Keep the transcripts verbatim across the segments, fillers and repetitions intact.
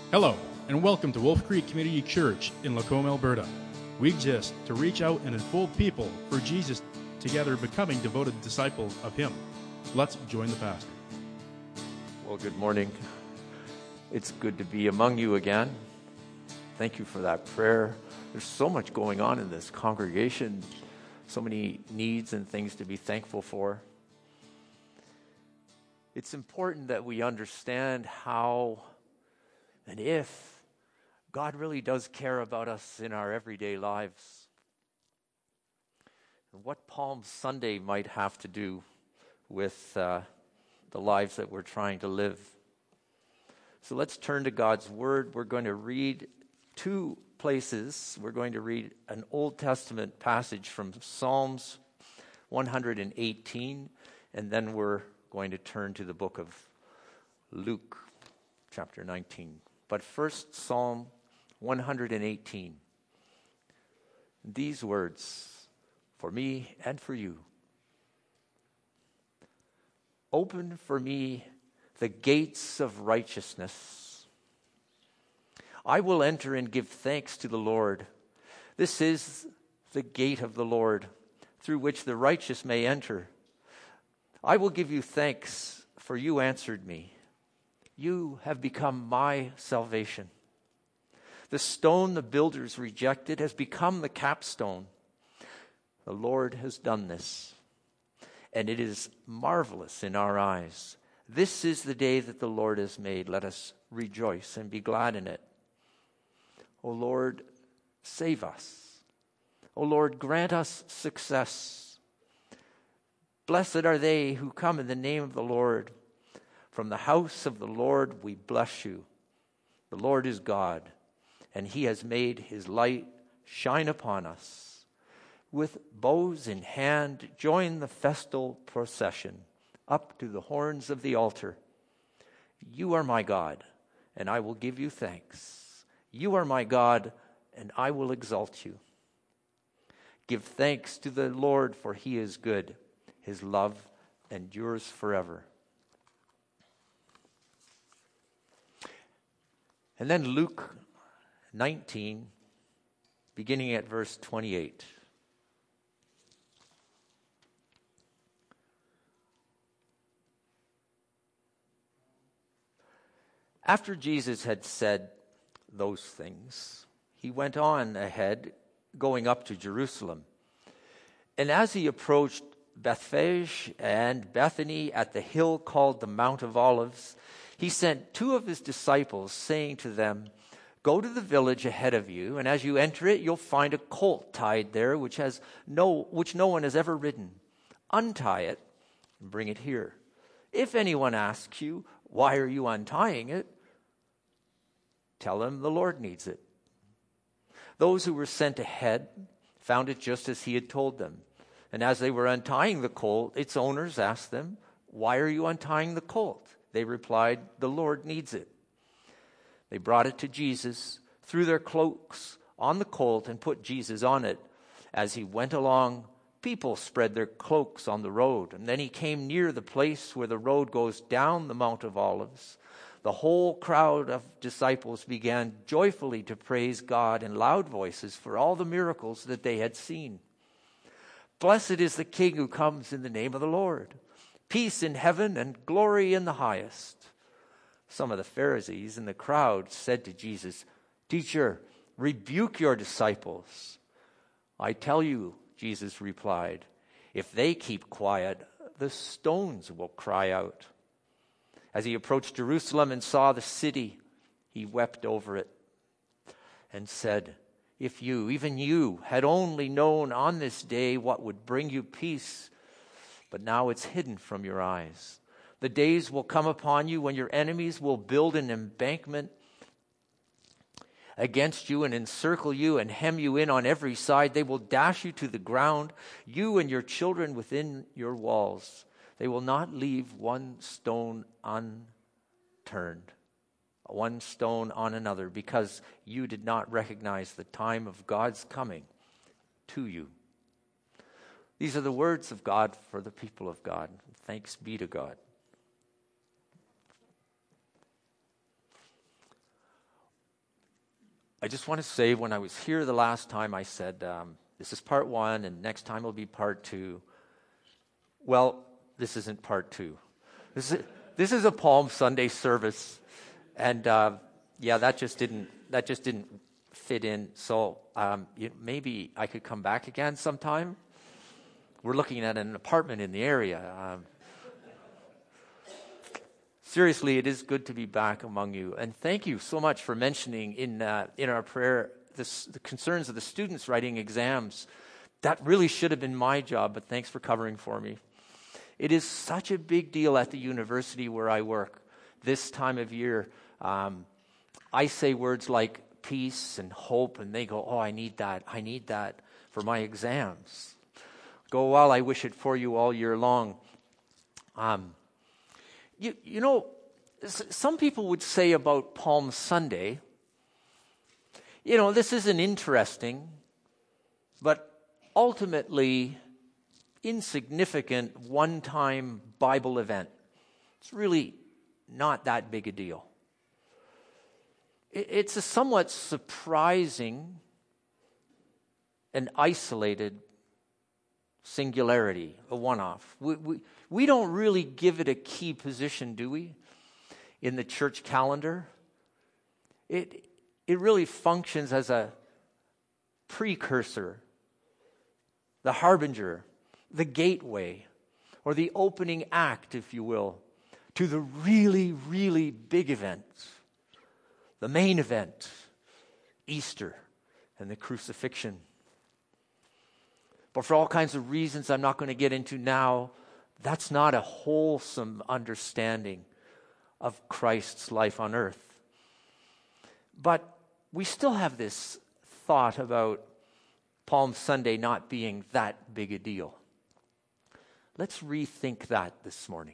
Hello, and welcome to Wolf Creek Community Church in Lacombe, Alberta. We exist to reach out and unfold people for Jesus, together becoming devoted disciples of Him. Let's join the pastor. Well, good morning. It's good to be among you again. Thank you for that prayer. There's so much going on in this congregation, so many needs and things to be thankful for. It's important that we understand how and if God really does care about us in our everyday lives, and what Palm Sunday might have to do with uh, the lives that we're trying to live. So let's turn to God's Word. We're going to read two places. We're going to read an Old Testament passage from Psalms one hundred eighteen, and then we're going to turn to the book of Luke, chapter nineteen. But first, Psalm one hundred eighteen. These words, for me and for you. Open for me the gates of righteousness. I will enter and give thanks to the Lord. This is the gate of the Lord, through which the righteous may enter. I will give you thanks, for you answered me. You have become my salvation. The stone the builders rejected has become the capstone. The Lord has done this, and it is marvelous in our eyes. This is the day that the Lord has made. Let us rejoice and be glad in it. O Lord, save us. O Lord, grant us success. Blessed are they who come in the name of the Lord. From the house of the Lord we bless you. The Lord is God, and He has made His light shine upon us. With bows in hand, join the festal procession up to the horns of the altar. You are my God, and I will give you thanks. You are my God, and I will exalt you. Give thanks to the Lord, for He is good. His love endures forever. And then Luke nineteen, beginning at verse twenty-eight. After Jesus had said those things, He went on ahead, going up to Jerusalem. And as He approached Bethphage and Bethany at the hill called the Mount of Olives, He sent two of His disciples, saying to them, go to the village ahead of you, and as you enter it, you'll find a colt tied there, which has no, which no one has ever ridden. Untie it and bring it here. If anyone asks you, why are you untying it? Tell him the Lord needs it. Those who were sent ahead found it just as He had told them. And as they were untying the colt, its owners asked them, why are you untying the colt? They replied, the Lord needs it. They brought it to Jesus, threw their cloaks on the colt, and put Jesus on it. As He went along, people spread their cloaks on the road. And then He came near the place where the road goes down the Mount of Olives. The whole crowd of disciples began joyfully to praise God in loud voices for all the miracles that they had seen. Blessed is the King who comes in the name of the Lord. Peace in heaven and glory in the highest. Some of the Pharisees in the crowd said to Jesus, Teacher, rebuke your disciples. I tell you, Jesus replied, if they keep quiet, the stones will cry out. As He approached Jerusalem and saw the city, He wept over it and said, if you, even you, had only known on this day what would bring you peace, but now it's hidden from your eyes. The days will come upon you when your enemies will build an embankment against you and encircle you and hem you in on every side. They will dash you to the ground, you and your children within your walls. They will not leave one stone unturned, one stone on another, because you did not recognize the time of God's coming to you. These are the words of God for the people of God. Thanks be to God. I just want to say, when I was here the last time, I said, um, this is part one, and next time will be part two. Well, this isn't part two. This is, this is a Palm Sunday service, and uh, yeah, that just didn't that just didn't fit in. So um, you, maybe I could come back again sometime. We're looking at an apartment in the area. Um, seriously, it is good to be back among you, and thank you so much for mentioning in uh, in our prayer this, the concerns of the students writing exams. That really should have been my job, but thanks for covering for me. It is such a big deal at the university where I work. This time of year, um, I say words like peace and hope, and they go, oh, I need that, I need that for my exams. Go, well, I wish it for you all year long. Um, you, you know, some people would say about Palm Sunday, you know, this isn't interesting, but ultimately insignificant one-time Bible event. It's really not that big a deal. It's a somewhat surprising and isolated singularity, a one-off. We, we, we don't really give it a key position, do we, in the church calendar? It, it really functions as a precursor, the harbinger, the gateway, or the opening act, if you will, to the really, really big event, the main event, Easter and the crucifixion. But for all kinds of reasons I'm not going to get into now, that's not a wholesome understanding of Christ's life on earth. But we still have this thought about Palm Sunday not being that big a deal. Let's rethink that this morning.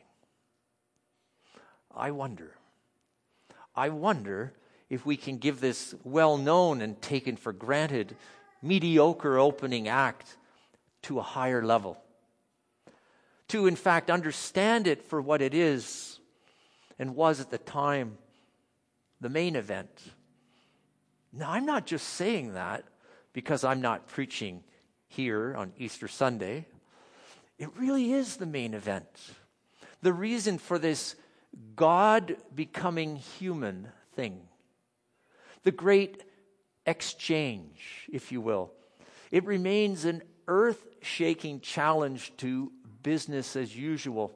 I wonder. I wonder if we can give this well-known and taken for granted mediocre opening act to a higher level. To, in fact, understand it for what it is and was at the time, the main event. Now, I'm not just saying that because I'm not preaching here on Easter Sunday. It really is the main event. The reason for this God becoming human thing. The great exchange, if you will. It remains an earth-shaking challenge to business as usual.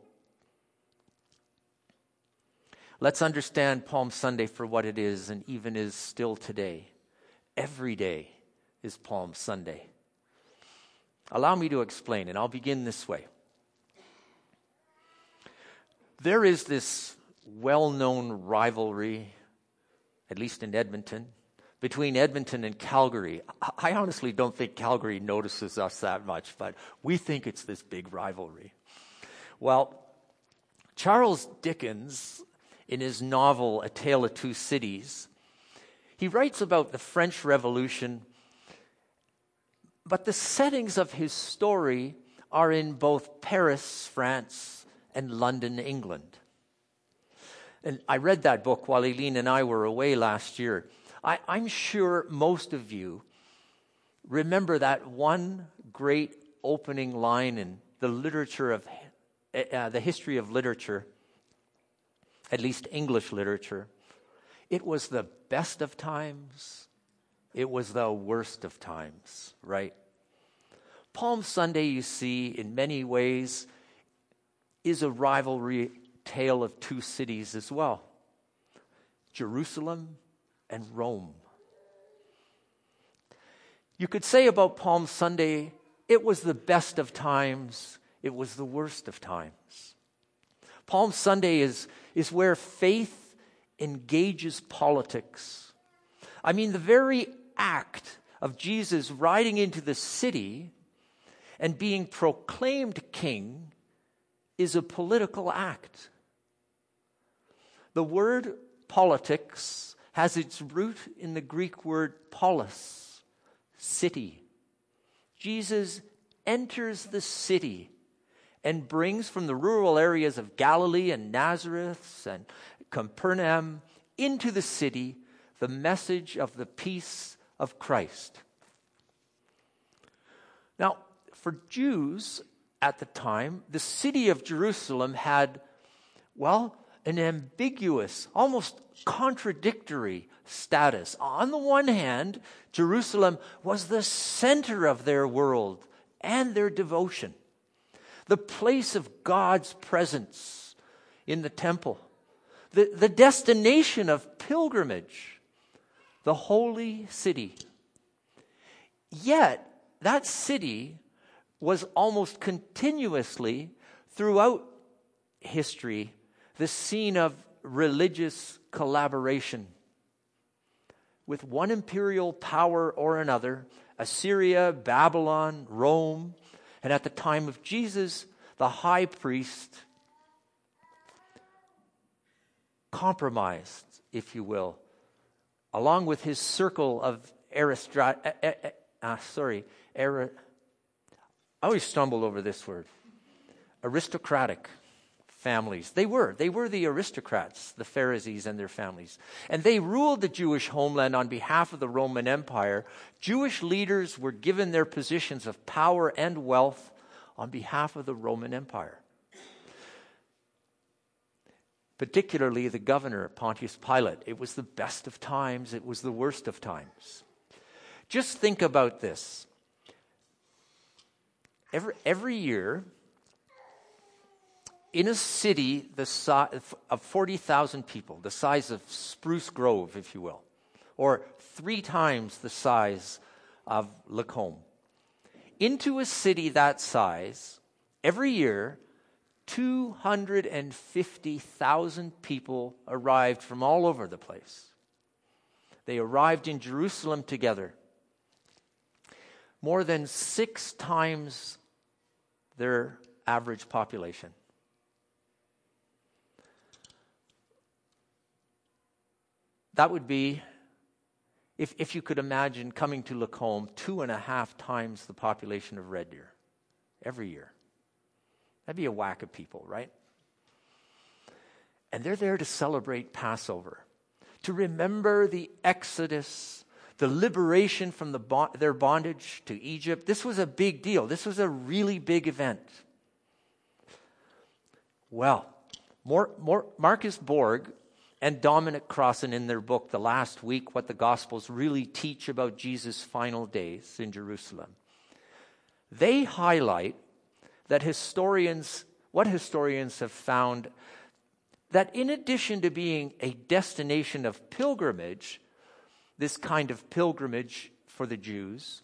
Let's understand Palm Sunday for what it is and even is still today. Every day is Palm Sunday. Allow me to explain, and I'll begin this way. There is this well-known rivalry, at least in Edmonton, between Edmonton and Calgary. I honestly don't think Calgary notices us that much, but we think it's this big rivalry. Well, Charles Dickens, in his novel A Tale of Two Cities, he writes about the French Revolution, but the settings of his story are in both Paris, France, and London, England. And I read that book while Eileen and I were away last year. I, I'm sure most of you remember that one great opening line in the literature of uh, the history of literature, at least English literature. It was the best of times. It was the worst of times, right? Palm Sunday, you see, in many ways, is a rivalry tale of two cities as well. Jerusalem and Rome. You could say about Palm Sunday, it was the best of times, it was the worst of times. Palm Sunday is, is where faith engages politics. I mean, the very act of Jesus riding into the city and being proclaimed king is a political act. The word politics has its root in the Greek word polis, city. Jesus enters the city and brings from the rural areas of Galilee and Nazareth and Capernaum into the city the message of the peace of Christ. Now, for Jews at the time, the city of Jerusalem had, well, an ambiguous, almost contradictory status. On the one hand, Jerusalem was the center of their world and their devotion, the place of God's presence in the temple, the, the destination of pilgrimage, the holy city. Yet, that city was almost continuously, throughout history, the scene of religious collaboration with one imperial power or another, Assyria, Babylon, Rome, and at the time of Jesus, the high priest compromised, if you will, along with his circle of aristocrat, uh, uh, uh, sorry, Ara, I always stumble over this word, aristocratic families. They were. They were the aristocrats, the Pharisees and their families. And they ruled the Jewish homeland on behalf of the Roman Empire. Jewish leaders were given their positions of power and wealth on behalf of the Roman Empire. Particularly the governor, Pontius Pilate. It was the best of times. It was the worst of times. Just think about this. Every, every year, in a city the size of forty thousand people, the size of Spruce Grove, if you will, or three times the size of Lacombe, into a city that size, every year, two hundred fifty thousand people arrived from all over the place. They arrived in Jerusalem together. More than six times their average population. That would be, if, if you could imagine coming to Lacombe, two and a half times the population of Red Deer every year. That'd be a whack of people, right? And they're there to celebrate Passover, to remember the Exodus, the liberation from the bo- their bondage to Egypt. This was a big deal. This was a really big event. Well, more, more, Marcus Borg and Dominic Crossan in their book, The Last Week, What the Gospels Really Teach About Jesus' Final Days in Jerusalem, they highlight that historians, what historians have found, that in addition to being a destination of pilgrimage, this kind of pilgrimage for the Jews,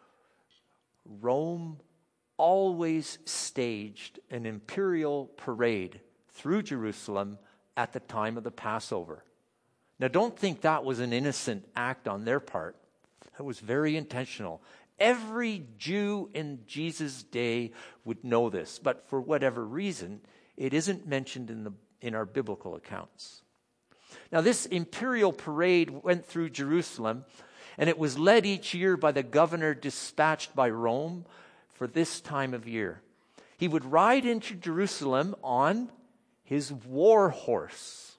Rome always staged an imperial parade through Jerusalem at the time of the Passover. Now, don't think that was an innocent act on their part. It was very intentional. Every Jew in Jesus' day would know this, but for whatever reason, it isn't mentioned in the in our biblical accounts. Now, this imperial parade went through Jerusalem, and it was led each year by the governor dispatched by Rome for this time of year. He would ride into Jerusalem on his war horse.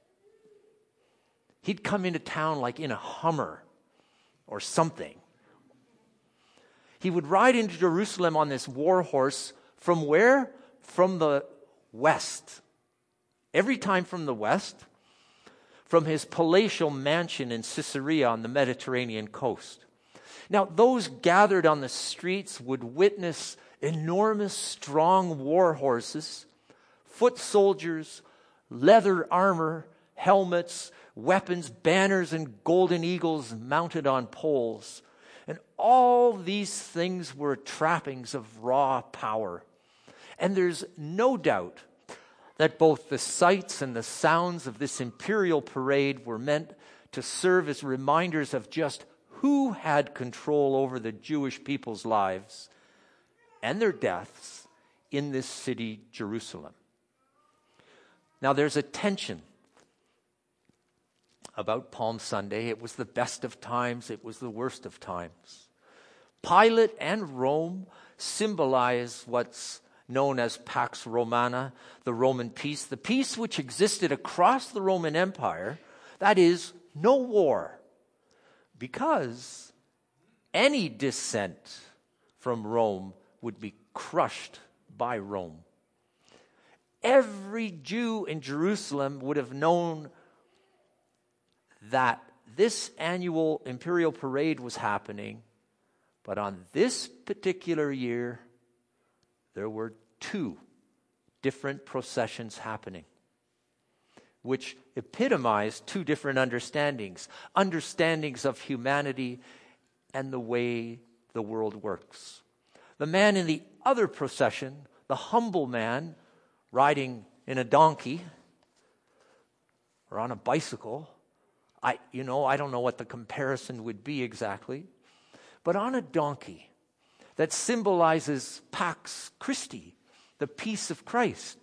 He'd come into town like in a Hummer or something. He would ride into Jerusalem on this war horse from where? From the west. Every time from the west, from his palatial mansion in Caesarea on the Mediterranean coast. Now, those gathered on the streets would witness enormous, strong war horses, foot soldiers, leather armor, helmets, weapons, banners, and golden eagles mounted on poles. And all these things were trappings of raw power. And there's no doubt that both the sights and the sounds of this imperial parade were meant to serve as reminders of just who had control over the Jewish people's lives and their deaths in this city, Jerusalem. Now, there's a tension about Palm Sunday. It was the best of times. It was the worst of times. Pilate and Rome symbolize what's known as Pax Romana, the Roman peace, the peace which existed across the Roman Empire, that is, no war, because any dissent from Rome would be crushed by Rome. Every Jew in Jerusalem would have known that this annual imperial parade was happening, but on this particular year, there were two different processions happening, which epitomized two different understandings, understandings of humanity and the way the world works. The man in the other procession, the humble man riding in a donkey or on a bicycle, I, you know, I don't know what the comparison would be exactly, but on a donkey that symbolizes Pax Christi, the peace of Christ.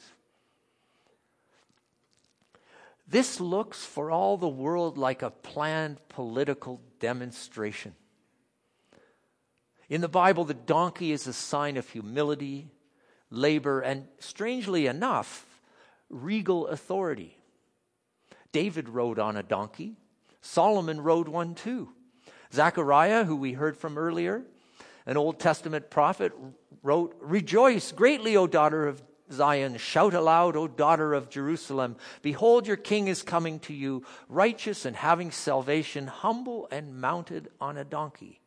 This looks for all the world like a planned political demonstration. In the Bible, the donkey is a sign of humility, labor, and strangely enough, regal authority. David rode on a donkey. Solomon rode one too. Zechariah, who we heard from earlier, an Old Testament prophet, wrote, "Rejoice greatly, O daughter of Zion. Shout aloud, O daughter of Jerusalem. Behold, your king is coming to you, righteous and having salvation, humble and mounted on a donkey."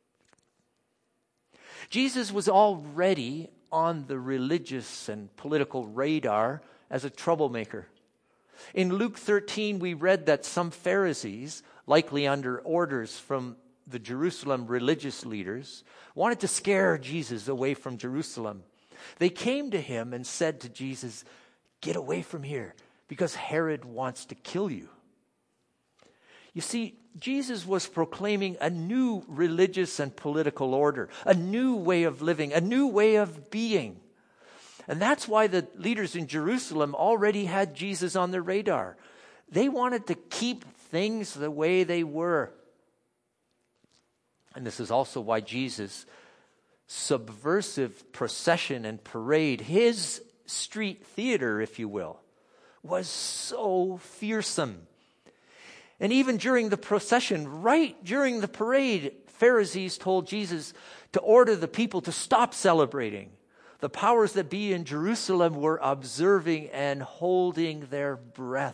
Jesus was already on the religious and political radar as a troublemaker. In Luke thirteen, we read that some Pharisees, likely under orders from the Jerusalem religious leaders, wanted to scare Jesus away from Jerusalem. They came to him and said to Jesus, "Get away from here, because Herod wants to kill you." You see, Jesus was proclaiming a new religious and political order, a new way of living, a new way of being. And that's why the leaders in Jerusalem already had Jesus on their radar. They wanted to keep things the way they were. And this is also why Jesus' subversive procession and parade, his street theater, if you will, was so fearsome. And even during the procession, right during the parade, Pharisees told Jesus to order the people to stop celebrating. The powers that be in Jerusalem were observing and holding their breath.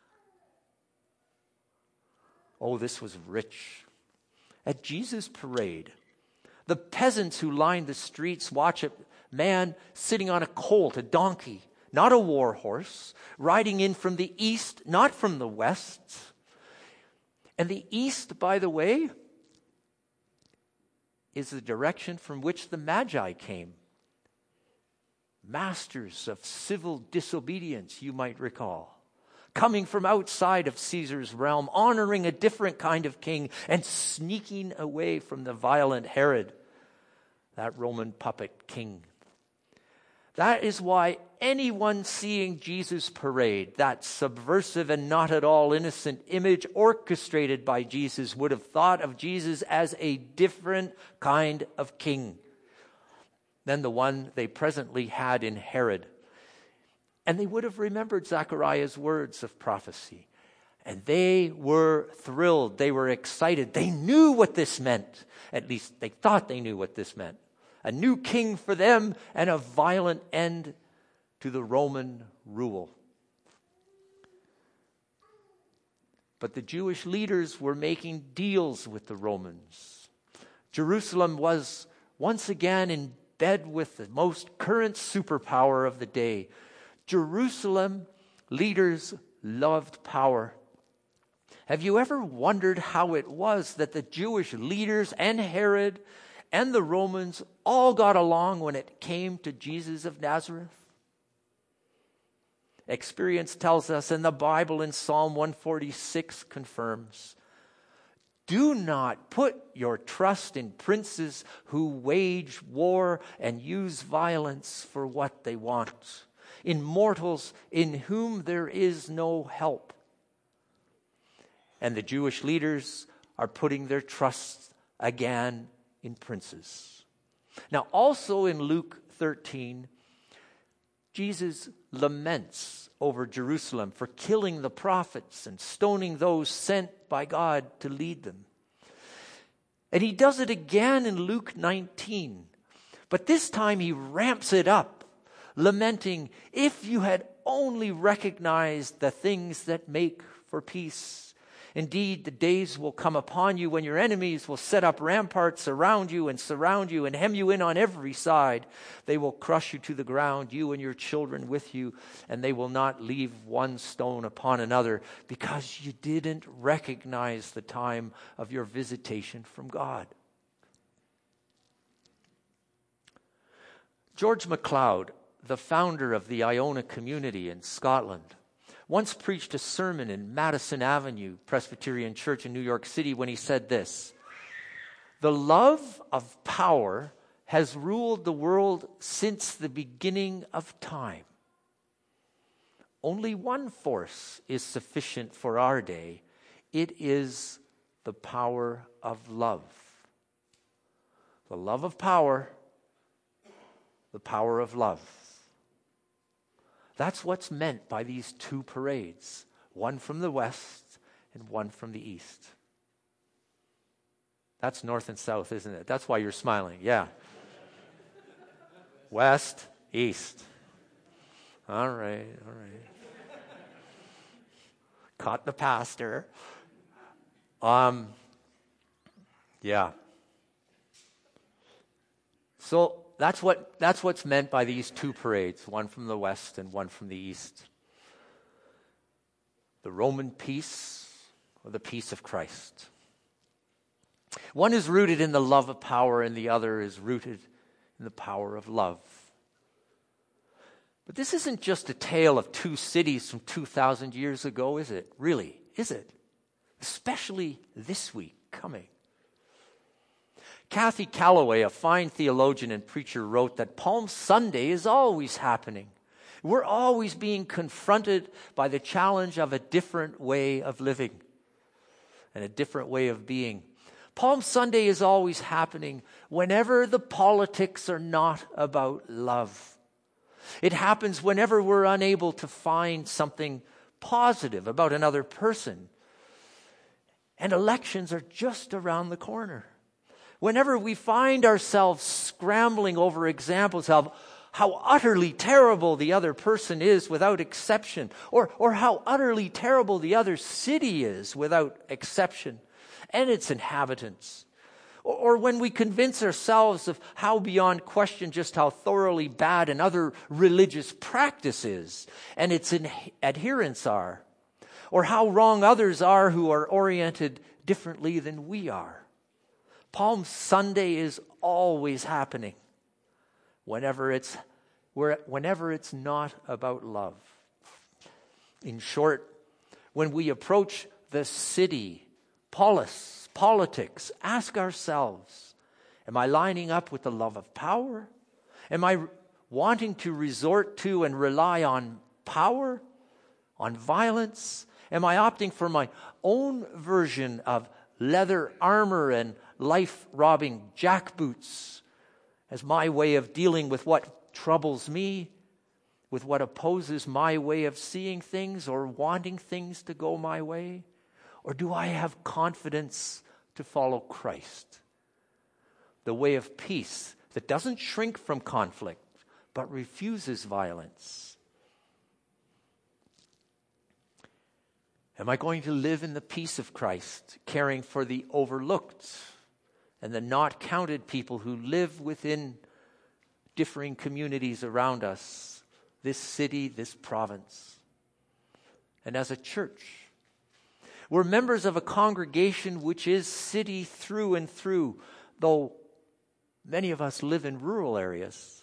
Oh, this was rich. At Jesus' parade, the peasants who lined the streets watch a man sitting on a colt, a donkey, not a war horse, riding in from the east, not from the west. And the east, by the way, is the direction from which the Magi came. Masters of civil disobedience, you might recall. Coming from outside of Caesar's realm, honoring a different kind of king, and sneaking away from the violent Herod, that Roman puppet king. That is why anyone seeing Jesus' parade, that subversive and not at all innocent image orchestrated by Jesus, would have thought of Jesus as a different kind of king than the one they presently had in Herod. And they would have remembered Zechariah's words of prophecy. And they were thrilled. They were excited. They knew what this meant. At least they thought they knew what this meant. A new king for them and a violent end to the Roman rule. But the Jewish leaders were making deals with the Romans. Jerusalem was once again in bed with the most current superpower of the day. Jerusalem leaders loved power. Have you ever wondered how it was that the Jewish leaders and Herod and the Romans all got along when it came to Jesus of Nazareth? Experience tells us, and the Bible in Psalm one forty-six confirms, do not put your trust in princes who wage war and use violence for what they want, in mortals in whom there is no help. And the Jewish leaders are putting their trust again in princes. Now, also in Luke thirteen, Jesus laments over Jerusalem for killing the prophets and stoning those sent by God to lead them. And he does it again in Luke nineteen. But this time he ramps it up, lamenting, if you had only recognized the things that make for peace. Indeed, the days will come upon you when your enemies will set up ramparts around you and surround you and hem you in on every side. They will crush you to the ground, you and your children with you, and they will not leave one stone upon another, because you didn't recognize the time of your visitation from God. George MacLeod, the founder of the Iona community in Scotland, once preached a sermon in Madison Avenue Presbyterian Church in New York City when he said this: "The love of power has ruled the world since the beginning of time. Only one force is sufficient for our day. It is the power of love." The love of power, the power of love. That's what's meant by these two parades, one from the west and one from the east. That's north and south, isn't it? That's why you're smiling. Yeah. West, east. All right, all right. Caught the pastor. Um, yeah. So that's what that's what's meant by these two parades, one from the west and one from the east. The Roman peace or the peace of Christ. One is rooted in the love of power, and the other is rooted in the power of love. But this isn't just a tale of two cities from two thousand years ago, is it? Really, is it? Especially this week coming. Kathy Calloway, a fine theologian and preacher, wrote that Palm Sunday is always happening. We're always being confronted by the challenge of a different way of living and a different way of being. Palm Sunday is always happening whenever the politics are not about love. It happens whenever we're unable to find something positive about another person. And elections are just around the corner. Whenever we find ourselves scrambling over examples of how utterly terrible the other person is without exception, or, or how utterly terrible the other city is without exception and its inhabitants, or, or when we convince ourselves of how beyond question just how thoroughly bad another religious practice is and its in- adherents are, or how wrong others are who are oriented differently than we are. Palm Sunday is always happening whenever it's whenever it's not about love. In short, when we approach the city, polis, politics, ask ourselves, am I lining up with the love of power? Am I wanting to resort to and rely on power, on violence? Am I opting for my own version of leather armor and life-robbing jackboots as my way of dealing with what troubles me, with what opposes my way of seeing things or wanting things to go my way? Or do I have confidence to follow Christ, the way of peace that doesn't shrink from conflict but refuses violence? Am I going to live in the peace of Christ, caring for the overlooked and the not counted people who live within differing communities around us, this city, this province? And as a church, we're members of a congregation which is city through and through, though many of us live in rural areas.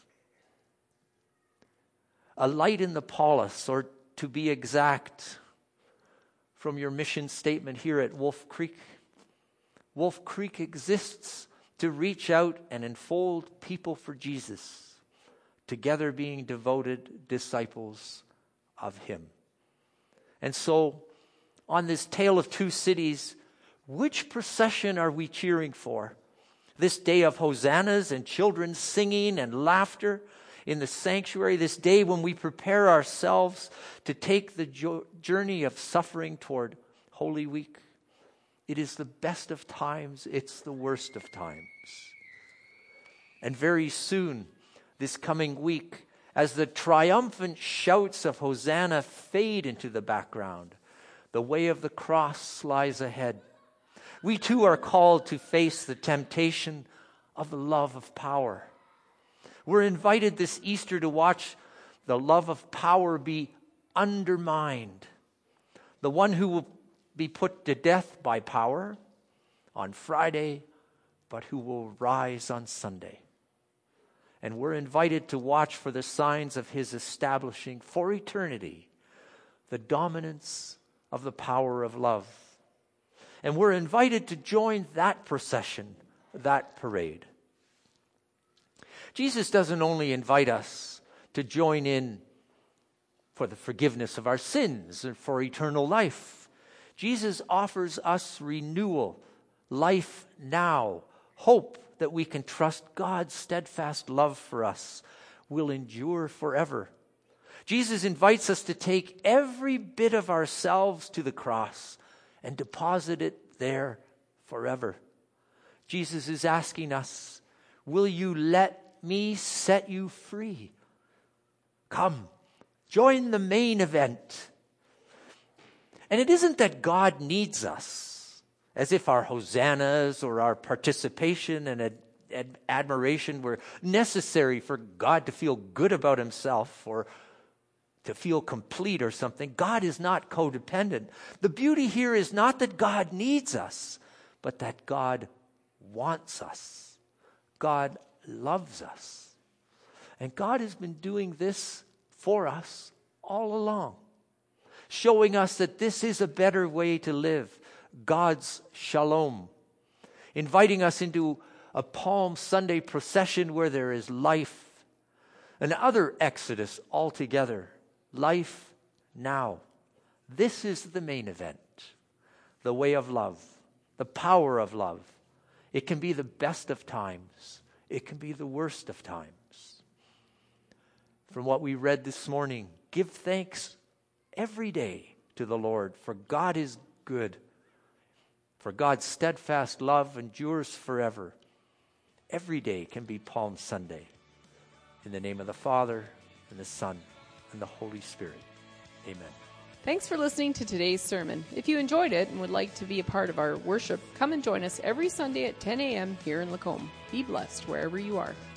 A light in the polis, or to be exact, from your mission statement here at Wolf Creek. Wolf Creek exists to reach out and enfold people for Jesus, together being devoted disciples of Him. And so, on this tale of two cities, which procession are we cheering for? This day of hosannas and children singing and laughter in the sanctuary, this day when we prepare ourselves to take the jo- journey of suffering toward Holy Week. It is the best of times. It's the worst of times. And very soon, this coming week, as the triumphant shouts of Hosanna fade into the background, the way of the cross lies ahead. We too are called to face the temptation of the love of power. We're invited this Easter to watch the love of power be undermined. The one who will be put to death by power on Friday, but who will rise on Sunday. And we're invited to watch for the signs of his establishing for eternity the dominance of the power of love. And we're invited to join that procession, that parade. Jesus doesn't only invite us to join in for the forgiveness of our sins and for eternal life. Jesus offers us renewal, life now, hope that we can trust God's steadfast love for us will endure forever. Jesus invites us to take every bit of ourselves to the cross and deposit it there forever. Jesus is asking us, will you let me set you free? Come, join the main event. And it isn't that God needs us, as if our hosannas or our participation and ad- ad- admiration were necessary for God to feel good about himself or to feel complete or something. God is not codependent. The beauty here is not that God needs us, but that God wants us. God loves us. And God has been doing this for us all along, showing us that this is a better way to live, God's shalom, inviting us into a Palm Sunday procession where there is life, another Exodus altogether, life now. This is the main event, the way of love, the power of love. It can be the best of times. It can be the worst of times. From what we read this morning, give thanks every day to the Lord, for God is good. For God's steadfast love endures forever. Every day can be Palm Sunday. In the name of the Father, and the Son, and the Holy Spirit. Amen. Thanks for listening to today's sermon. If you enjoyed it and would like to be a part of our worship, come and join us every Sunday at ten a.m. here in Lacombe. Be blessed wherever you are.